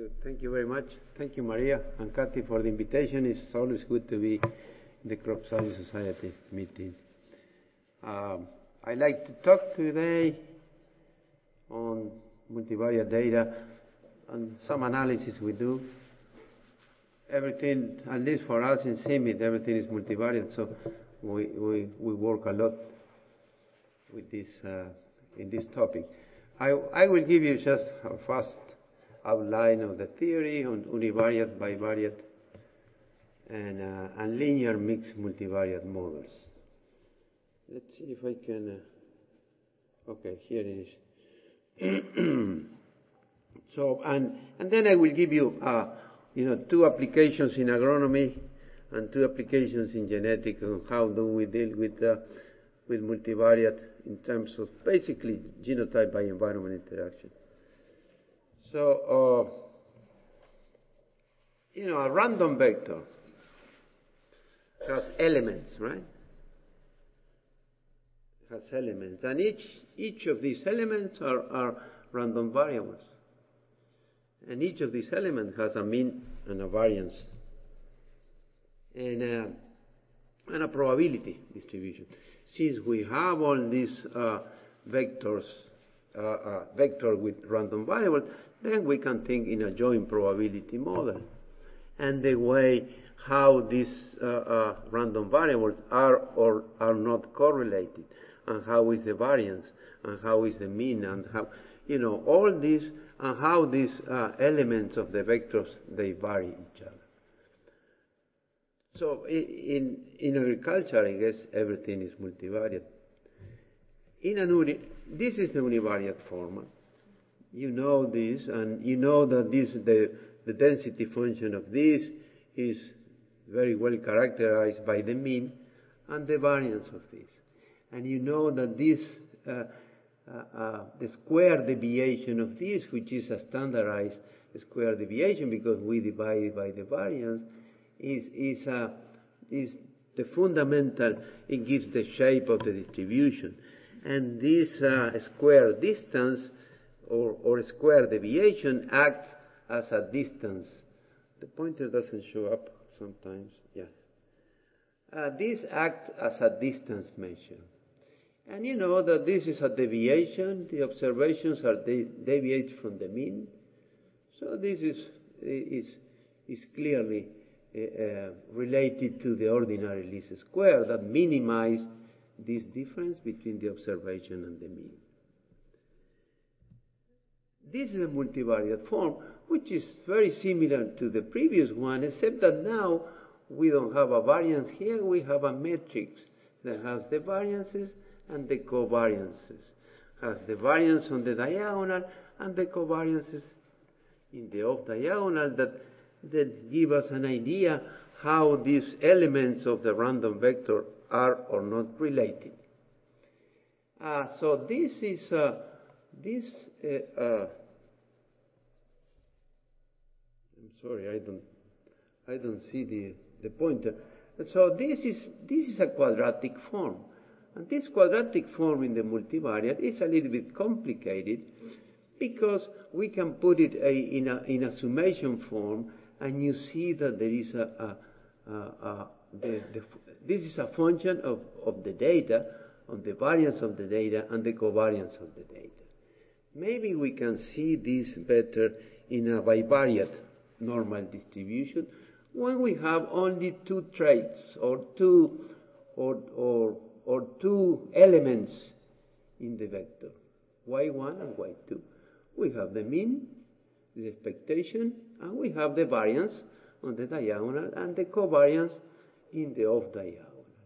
Good. Thank you very much. Thank you, Maria and Kathy, for the invitation. It's always good to be in the Crop Science Society meeting. I'd like to talk today on multivariate data and some analysis we do. Everything, at least for us in CIMMYT, everything is multivariate, so we work a lot with this in this topic. I will give you just a fast outline of the theory on univariate, bivariate, and linear mixed multivariate models. Let's see if I can. Okay, here it is. So and then I will give you two applications in agronomy and two applications in genetics on how do we deal with multivariate in terms of basically genotype by environment interaction. So, a random vector has elements, right? Has elements, and each of these elements are random variables, and each of these elements has a mean and a variance, and a probability distribution. Since we have all these vectors, vector with random variables, then we can think in a joint probability model, and the way how these random variables are or are not correlated, and how is the variance, and how is the mean, and how all this, and how these elements of the vectors they vary each other. So in agriculture, I guess everything is multivariate. This is the univariate format. You know this, and you know that the density function of this is very well characterized by the mean and the variance of this. And you know that this, the square deviation of this, which is a standardized square deviation because we divide it by the variance, is the fundamental. It gives the shape of the distribution. And this square distance or square deviation acts as a distance. The pointer doesn't show up sometimes. Yeah. This acts as a distance measure. And you know that this is a deviation. The observations are deviate from the mean. So this is clearly related to the ordinary least square that minimizes this difference between the observation and the mean. This is a multivariate form, which is very similar to the previous one, except that now we don't have a variance here, we have a matrix that has the variances and the covariances, has the variance on the diagonal and the covariances in the off diagonal that give us an idea how these elements of the random vector are or not related. So this is I'm sorry, I don't see the pointer. So this is a quadratic form, and this quadratic form in the multivariate is a little bit complicated because we can put it in a summation form, and you see that there is this is a function of the data, on the variance of the data and the covariance of the data. Maybe we can see this better in a bivariate normal distribution when we have only two traits or two elements in the vector, y1 and y2. We have the mean, the expectation, and we have the variance on the diagonal and the covariance in the off diagonal.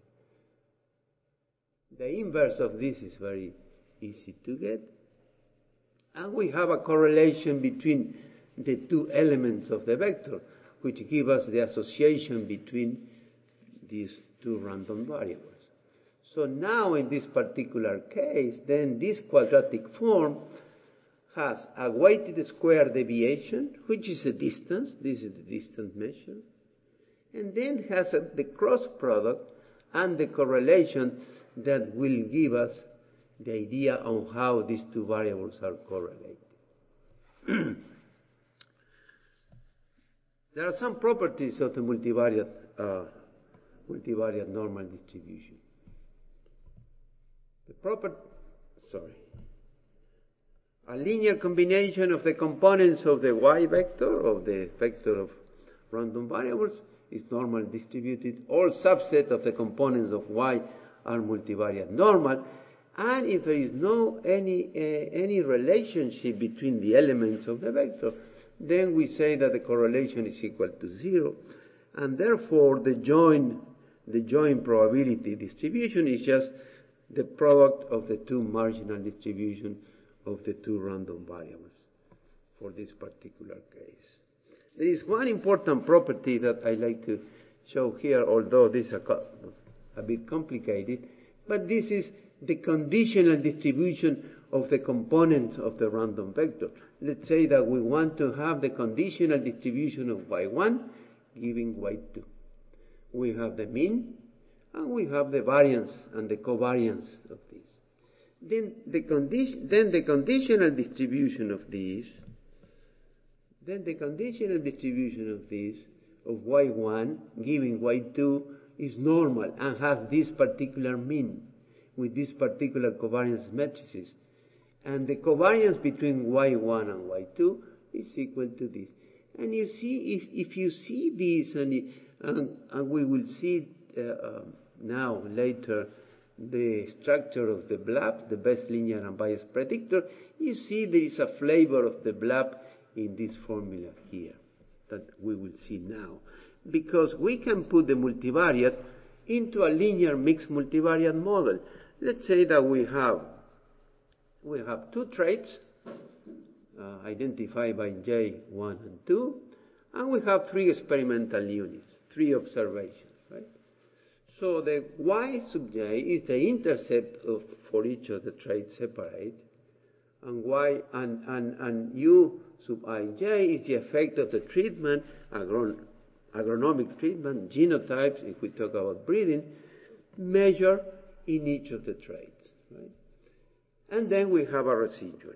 The inverse of this is very easy to get, and we have a correlation between the two elements of the vector, which give us the association between these two random variables. So now in this particular case, then this quadratic form has a weighted square deviation, which is a distance. This is the distance measure. And then has the cross product and the correlation that will give us the idea on how these two variables are correlated. There are some properties of the multivariate normal distribution. A linear combination of the components of the y vector, of the vector of random variables, is normal distributed. All subset of the components of y are multivariate normal. And if there is no any relationship between the elements of the vector, then we say that the correlation is equal to 0, and therefore the joint probability distribution is just the product of the two marginal distributions of the two random variables for this particular case. There is one important property that I like to show here, although this is a bit complicated, but this is the conditional distribution of the components of the random vector. Let's say that we want to have the conditional distribution of y1 giving y2. We have the mean, and we have the variance and the covariance of these. Then the conditional distribution of these, of y1 giving y2 is normal and has this particular mean with these particular covariance matrices. And the covariance between y1 and y2 is equal to this. And you see, if you see this, and we will see now later the structure of the BLAP, the best linear unbiased predictor, you see there is a flavor of the BLAP in this formula here that we will see now. Because we can put the multivariate into a linear mixed multivariate model. Let's say that we have two traits identified by J1 and 2, and we have 3 experimental units, 3 observations, right? So the y sub j is the intercept for each of the traits separate, and and u sub ij is the effect of the treatment, agronomic treatment, genotypes, if we talk about breeding, measured in each of the traits, right? And then we have a residual.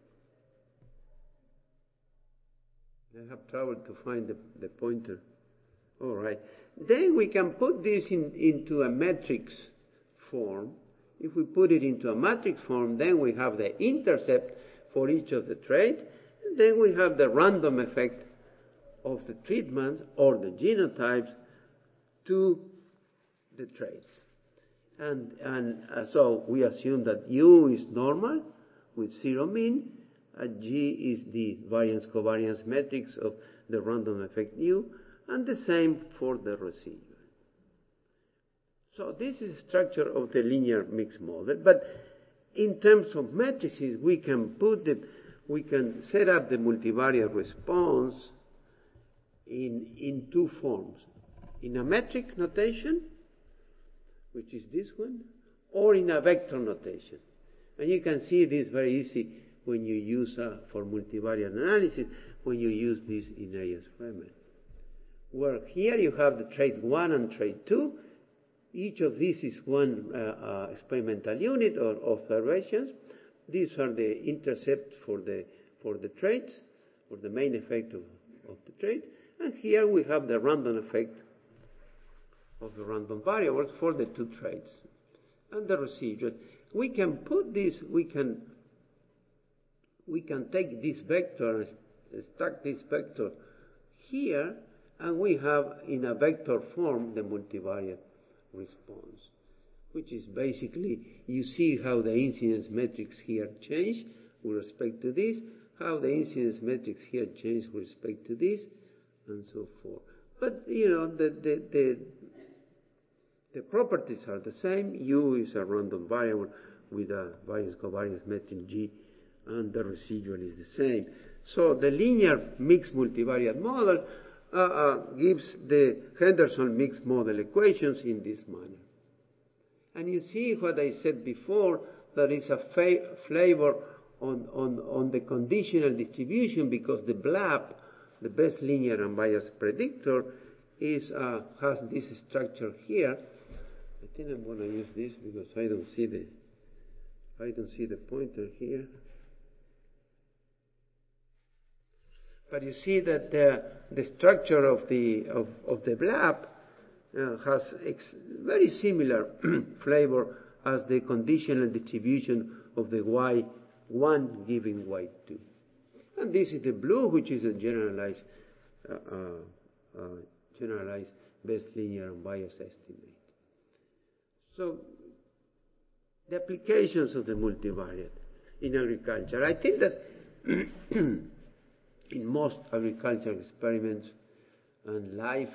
I have trouble to find the pointer. All right. Then we can put this into a matrix form. If we put it into a matrix form, then we have the intercept for each of the traits, and then we have the random effect of the treatments or the genotypes to the traits. And so we assume that U is normal with 0 mean, and G is the variance covariance matrix of the random effect U, and the same for the residual. So this is the structure of the linear mixed model. But in terms of matrices, we can set up the multivariate response in 2 forms: in a metric notation, which is this one, or in a vector notation. And you can see this very easy when you use for multivariate analysis, when you use this in AS-Fremen. Where here you have the trait 1 and trait 2. Each of these is one experimental unit or observations. These are the intercepts for the traits, or the main effect of the trait. And here we have the random effect of the random variables for the 2 traits. And the residual. We can put this, we can take this vector, stack this vector here, and we have in a vector form the multivariate response, which is basically, you see how the incidence metrics here change with respect to this, how the incidence metrics here change with respect to this, and so forth. But, you know, the properties are the same. U is a random variable with a variance covariance metric G, and the residual is the same. So the linear mixed multivariate model gives the Henderson mixed model equations in this manner. And you see what I said before, there is a flavor on the conditional distribution, because the BLAP, the best linear unbiased predictor, has this structure here. I think I'm going to use this because I don't see the pointer here. But you see that the structure of the blab has very similar flavor as the conditional distribution of the Y1 giving Y2. And this is the blue, which is a generalized best linear unbiased estimate. So the applications of the multivariate in agriculture. I think that in most agricultural experiments and life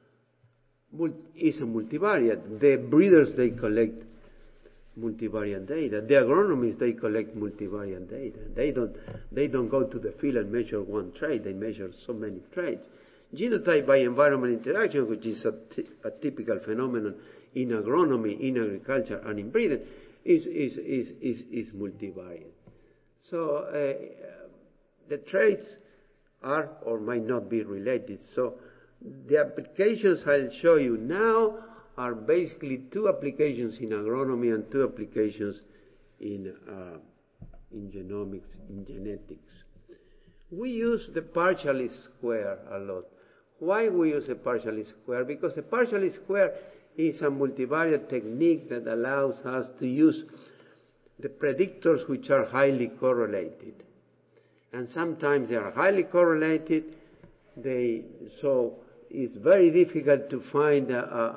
is a multivariate. The breeders, they collect multivariate data. The agronomists, they collect multivariate data. They don't go to the field and measure one trait. They measure so many traits. Genotype by environment interaction, which is a typical phenomenon in agronomy, in agriculture, and in breeding, is multivariate. So the traits are or might not be related. So the applications I'll show you now are basically two applications in agronomy and two applications in genomics, in genetics. We use the partial least square a lot. Why we use a partial least square? Because a partial least square is a multivariate technique that allows us to use the predictors which are highly correlated. And sometimes they are highly correlated, so it's very difficult to find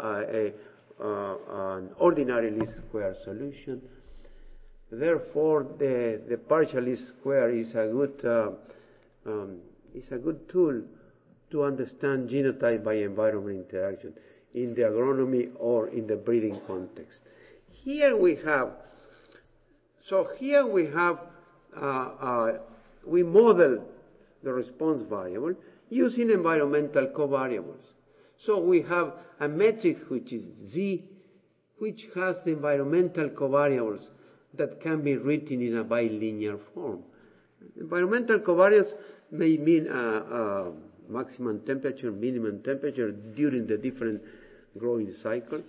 an ordinary least square solution. Therefore, the partial least square is a good tool to understand genotype by environment interaction in the agronomy or in the breeding context. Here we model the response variable using environmental covariables. So we have a matrix which is Z, which has the environmental covariables that can be written in a bilinear form. Environmental covariables may mean maximum temperature, minimum temperature during the different growing cycles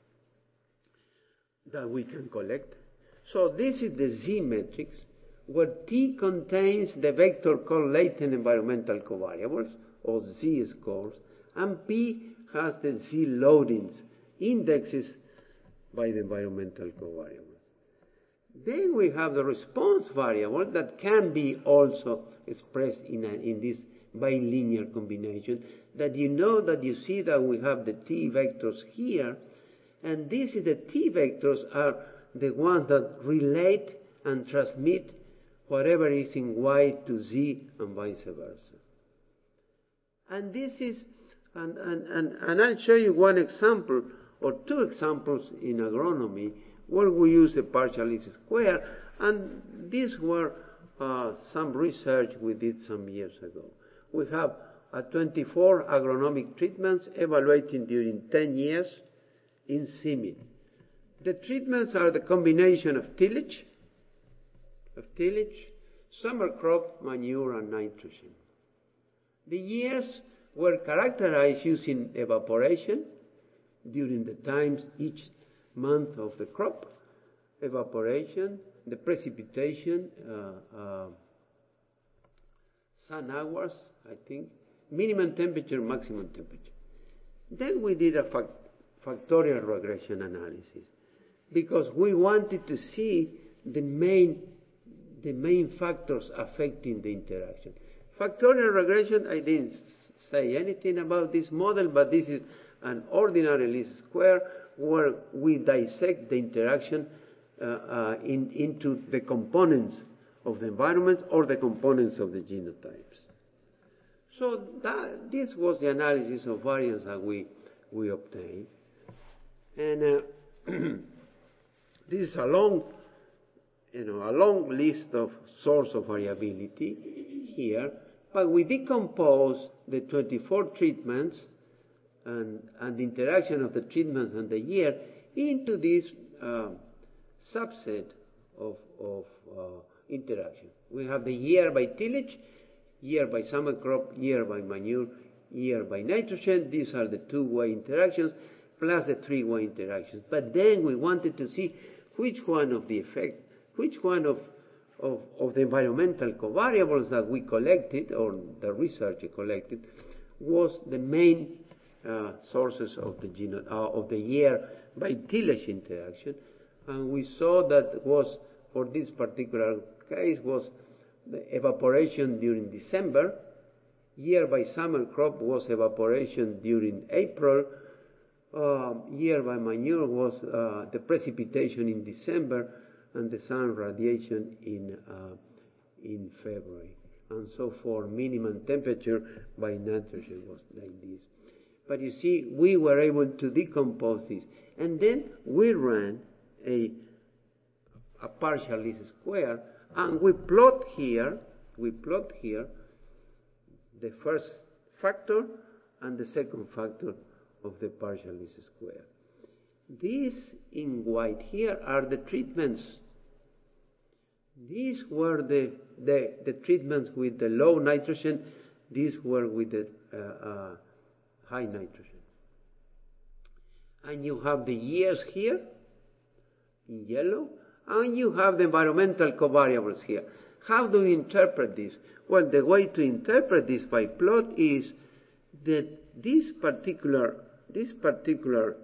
that we can collect. So this is the Z matrix, where T contains the vector called latent environmental covariables, or Z scores, and P has the Z loadings, indexes by the environmental covariables. Then we have the response variable that can be also expressed in this bilinear combination, that you see that we have the T vectors here, and the T vectors are the ones that relate and transmit whatever is in Y to Z and vice versa. And this is, and I'll show you one example or two examples in agronomy where we use a partial least square, and these were some research we did some years ago. We have 24 agronomic treatments evaluating during 10 years in CIMMYT. The treatments are the combination of tillage, summer crop, manure, and nitrogen. The years were characterized using evaporation during the times each month of the crop, evaporation, the precipitation, sun hours, I think, minimum temperature, maximum temperature. Then we did a factorial regression analysis because we wanted to see the main factors affecting the interaction. Factorial regression, I didn't say anything about this model, but this is an ordinary least square where we dissect the interaction into the components of the environment or the components of the genotypes. So this was the analysis of variance that we obtained. And this is a long list of source of variability here, but we decompose the 24 treatments and the interaction of the treatments and the year into this subset of interaction. We have the year by tillage, year by summer crop, year by manure, year by nitrogen. These are the two-way interactions plus the three-way interactions. But then we wanted to see which one of of the environmental covariables that we collected, or the researcher collected, was the main sources of the year by tillage interaction. And we saw that was, for this particular case, was the evaporation during December. Year by summer crop was evaporation during April. Year by manure was the precipitation in December and the sun radiation in February. And so for minimum temperature by nitrogen was like this. But you see, we were able to decompose this. And then we ran a partial least square, and we plot here the first factor and the second factor of the partial least square. These in white here are the treatments. These were the treatments with the low nitrogen. These were with the high nitrogen. And you have the years here in yellow, and you have the environmental covariables here. How do we interpret this? Well, the way to interpret this by plot is that this particular, the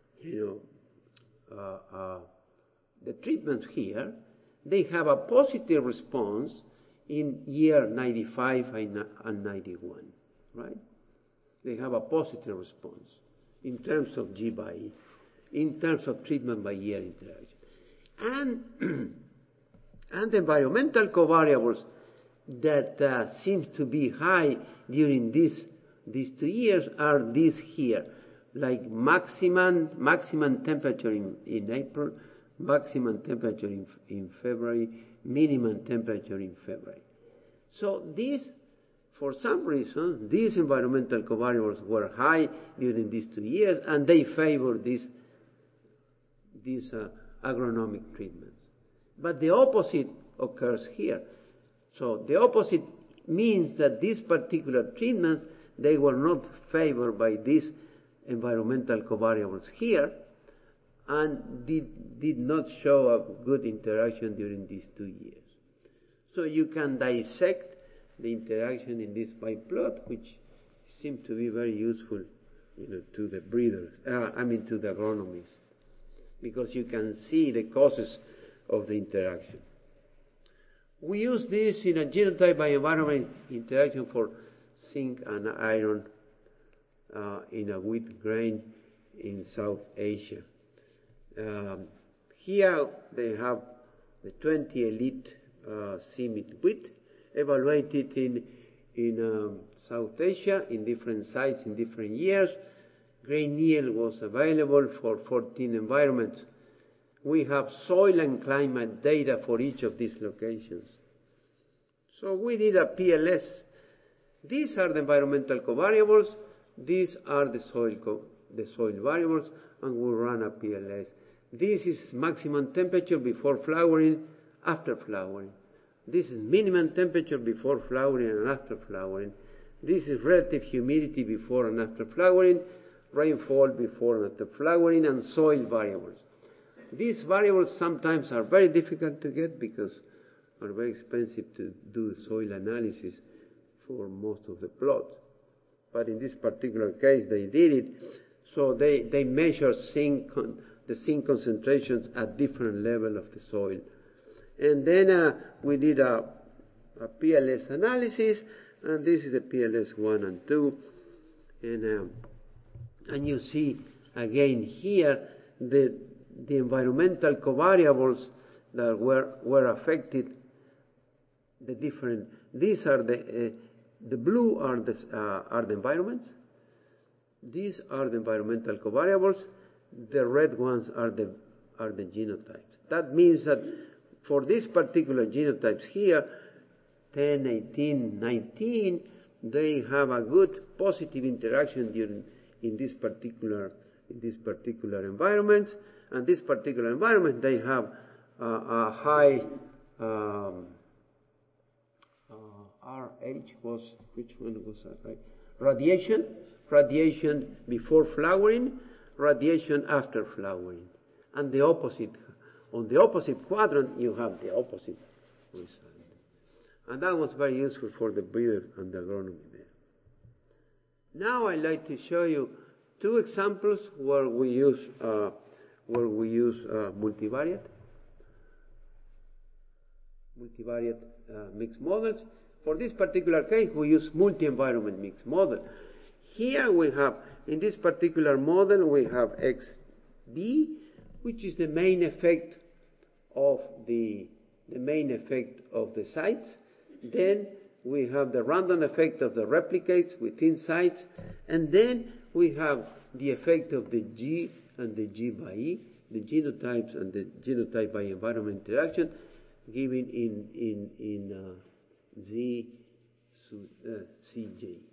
treatments here, they have a positive response in year 95 and 91, right? They have a positive response in terms of G by E, in terms of treatment by year interaction. And the environmental covariables that seem to be high during these 2 years are these here, like maximum temperature in April, maximum temperature in February, minimum temperature in February. So these, for some reason, these environmental covariables were high during these 2 years, and they favor these agronomic treatments. But the opposite occurs here. So the opposite means that these particular treatments, they were not favored by these environmental covariables here, and did not show a good interaction during these 2 years. So you can dissect the interaction in this by plot, which seems to be very useful, to the breeders, to the agronomists, because you can see the causes of the interaction. We use this in a genotype by environment interaction for zinc and iron in a wheat grain in South Asia. Here they have the 20 elite CIMMYT wheat evaluated in South Asia in different sites in different years. Grain yield was available for 14 environments. We have soil and climate data for each of these locations. So we did a PLS. These are the environmental covariables. These are the soil variables, and we run a PLS. This is maximum temperature before flowering, after flowering. This is minimum temperature before flowering and after flowering. This is relative humidity before and after flowering, rainfall before and after flowering, and soil variables. These variables sometimes are very difficult to get because are very expensive to do soil analysis for most of the plots. But in this particular case, they did it. So they measure the zinc concentrations at different level of the soil. And then we did a PLS analysis, and this is the PLS 1 and 2. And you see again here the environmental covariables that were affected. The different. These are the blue are the environments. These are the environmental covariables. The red ones are the genotypes. That means that for these particular genotypes here, 10, 18, 19, they have a good positive interaction in this particular environment, and this particular environment they have a high RH was, which one was that, right? Radiation before flowering, radiation after flowering. And the opposite, on the opposite quadrant, you have the opposite result. And that was very useful for the breeder and the agronomy there. Now I'd like to show you two examples where we use multivariate mixed models. For this particular case, we use multi-environment mixed model. Here we have, in this particular model, we have XB, which is the main effect of the sites. Then we have the random effect of the replicates within sites, and then we have the effect of the G and the G by E, the genotypes and the genotype by environment interaction, given in Z CJ.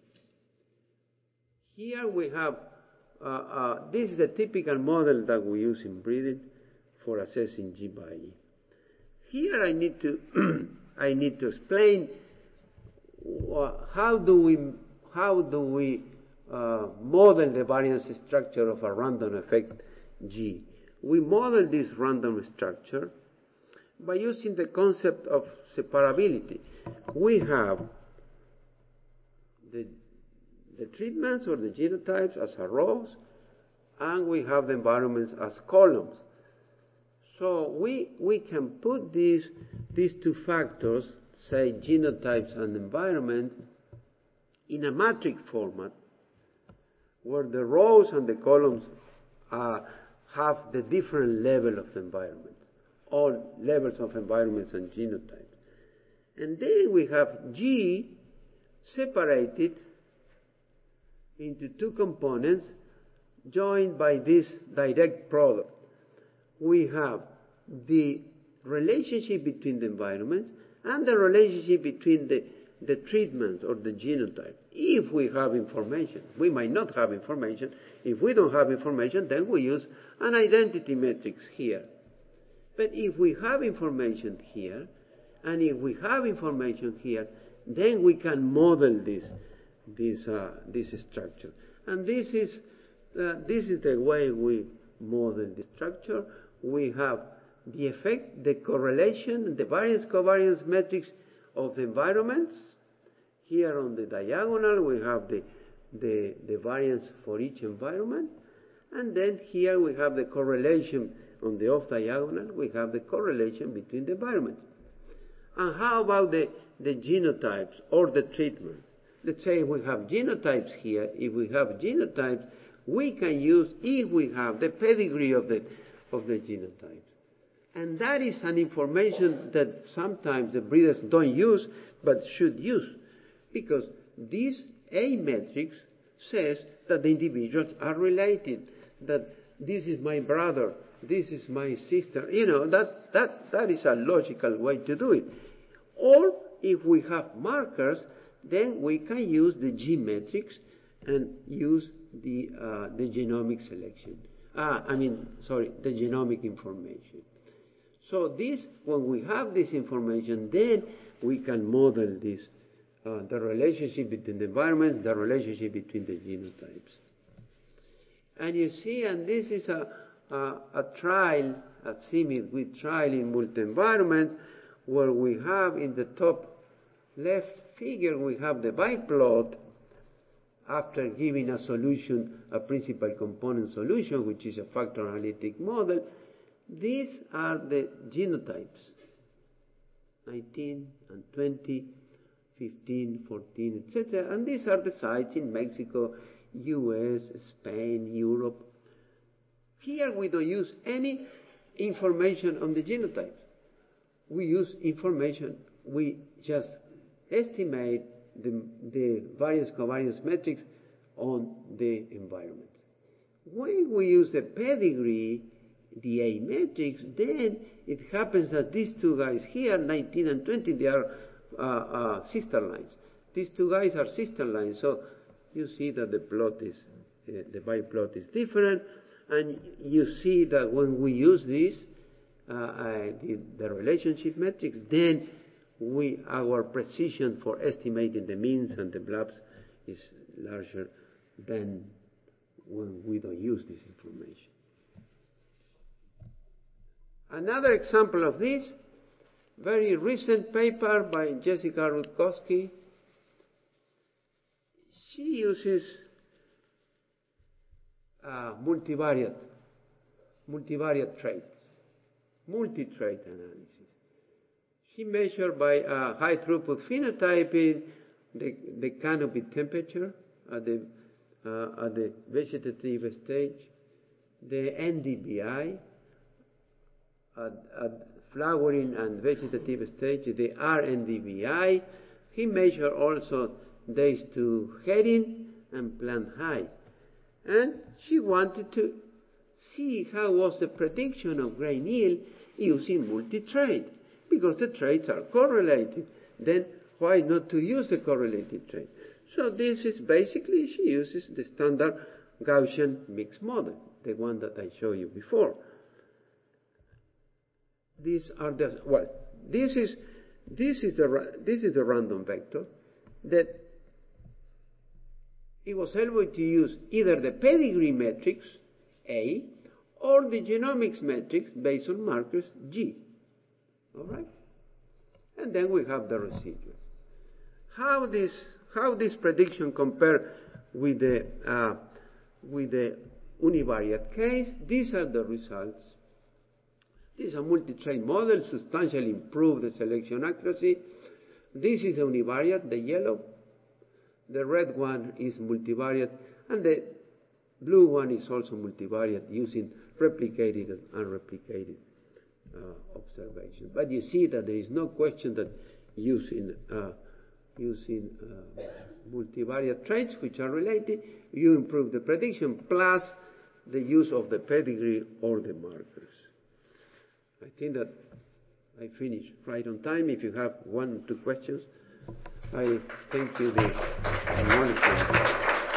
Here we have, this is the typical model that we use in breeding for assessing G by E. Here I need to explain how do we model the variance structure of a random effect G. We model this random structure by using the concept of separability. We have the treatments or the genotypes as rows, and we have the environments as columns. So we can put these two factors, say genotypes and environment, in a matrix format where the rows and the columns have the different level of the environment, all levels of environments and genotypes. And then we have G separated into two components joined by this direct product. We have the relationship between the environments and the relationship between the treatments or the genotype. If we have information, we might not have information. If we don't have information, then we use an identity matrix here. But if we have information here, and if we have information here, then we can model this structure. And this is the way we model the structure. We have the effect, the correlation, the variance-covariance matrix of the environments. Here on the diagonal we have the variance for each environment, and then here we have the correlation on the off-diagonal. We have the correlation between the environments. And how about the genotypes or the treatments? Let's say we have genotypes here. If we have genotypes, we can use, if we have the pedigree of the genotypes. And that is an information that sometimes the breeders don't use, but should use. Because this A matrix says that the individuals are related, that this is my brother, this is my sister. You know, that is a logical way to do it. Or if we have markers, then we can use the G matrix and use the genomic selection. The genomic information. So this, when we have this information, then we can model this, the relationship between the environment, the relationship between the genotypes. And you see, and this is a trial, a semi-with trial in multi-environment, where we have in the top left figure, we have the biplot after giving a solution, a principal component solution, which is a factor analytic model. These are the genotypes, 19 and 20, 15, 14, etc. And these are the sites in Mexico, US, Spain, Europe. Here we don't use any information on the genotypes. We use information, we just estimate the variance covariance metrics on the environment. When we use the pedigree, the A matrix, then it happens that these two guys here, 19 and 20, they are sister lines. These two guys are sister lines, so you see that the plot is, the biplot is different, and you see that when we use this, the relationship metrics, then our precision for estimating the means and the blobs is larger than when we don't use this information. Another example of this very recent paper by Jessica Rutkowski. She uses multivariate traits, multi-trait analysis. She measured by high throughput phenotyping the canopy temperature at the vegetative stage, the NDVI at flowering and vegetative stage, the RNDVI. He measured also days to heading and plant height. And she wanted to see how was the prediction of grain yield using multi-trait, because the traits are correlated. Then why not to use the correlated trait? So this is basically, she uses the standard Gaussian mixed model, the one that I showed you before. These are the, well, this is the random vector that it was able to use either the pedigree matrix, A, or the genomics matrix based on markers, G. All right? And then we have the residuals. How this prediction compare with the univariate case? These are the results. This is a multi-trait model, substantially improved the selection accuracy. This is the univariate, the yellow. The red one is multivariate, and the blue one is also multivariate using replicated and unreplicated observation. But you see that there is no question that using multivariate traits which are related, you improve the prediction plus the use of the pedigree or the markers. I think that I finished right on time. If you have 1 or 2 questions, I thank you the monitoring.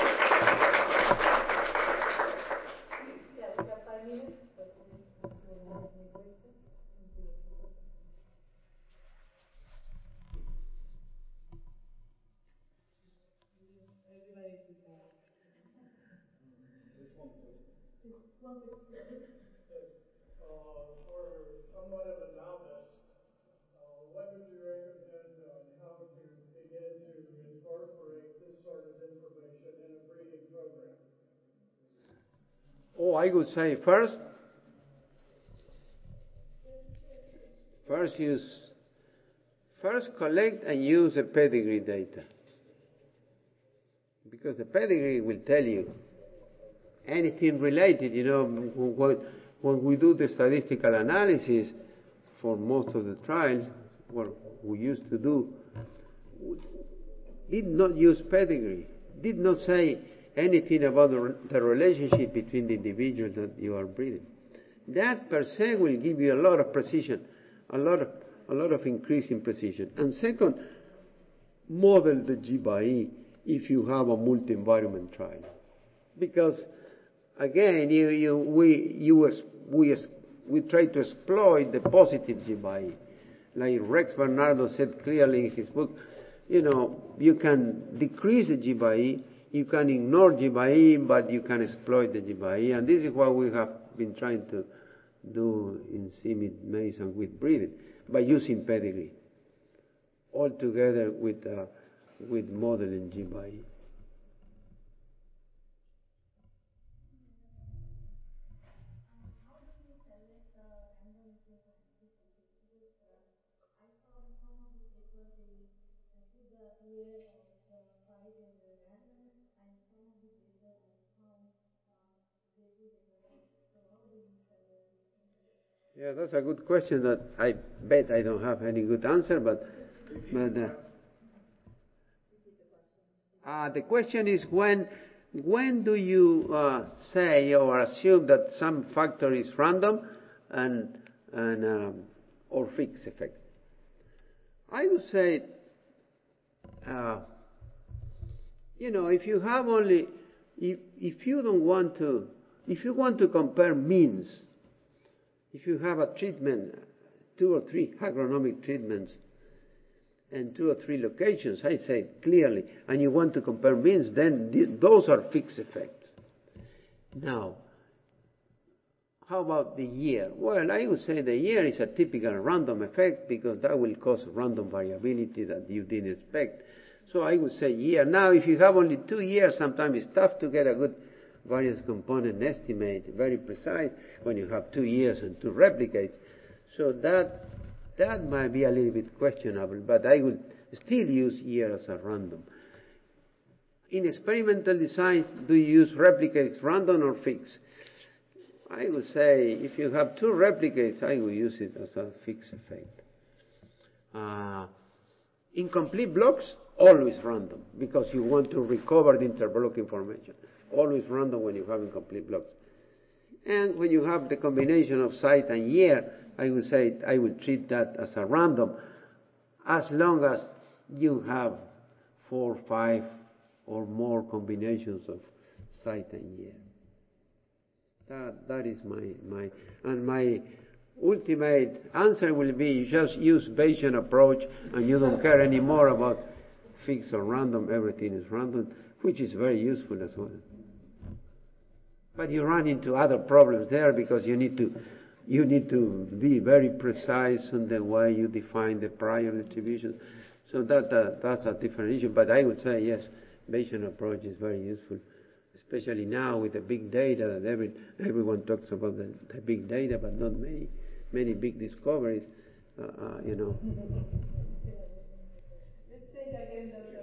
For somewhat of a novice, what would you recommend on how to begin to incorporate this sort of information in a breeding program? Oh, I would say first collect and use the pedigree data, because the pedigree will tell you anything related. You know, when we do the statistical analysis for most of the trials, what we used to do, did not use pedigree, did not say anything about the relationship between the individuals that you are breeding. That per se will give you a lot of precision, a lot of increase in precision. And second, model the G by E if you have a multi-environment trial, because again, we try to exploit the positive G by E. Like Rex Bernardo said clearly in his book, you know, you can decrease the G by E, you can ignore G by E, but you can exploit the G by E. And this is what we have been trying to do in CIMMYT maize and wheat breeding, by using pedigree, all together with modeling G by E. Yeah, that's a good question that I bet I don't have any good answer, but the question is when do you say or assume that some factor is random and or fixed effect? I would say, you know, if you have only, if you want to compare means, if you have a treatment, 2 or 3 agronomic treatments, and 2 or 3 locations, I say clearly, and you want to compare means, then those are fixed effects. Now, How about the year? Well, I would say the year is a typical random effect because that will cause random variability that you didn't expect. So I would say year. Now, if you have only 2 years, sometimes it's tough to get a good variance component estimate, very precise, when you have 2 years and 2 replicates. So that might be a little bit questionable, but I would still use year as a random. In experimental designs, do you use replicates random or fixed? I would say if you have 2 replicates, I will use it as a fixed effect. Incomplete blocks, always random, because you want to recover the interblock information. Always random when you have incomplete blocks. And when you have the combination of site and year, I would say I would treat that as a random, as long as you have 4, 5, or more combinations of site and year. That is my ultimate answer will be you just use Bayesian approach and you don't care anymore about fixed or random. Everything is random, which is very useful as well. But you run into other problems there because you need to be very precise in the way you define the prior distribution. So that's a different issue. But I would say yes, Bayesian approach is very useful, especially now with the big data that everyone talks about the big data, but not many big discoveries. Let's take again the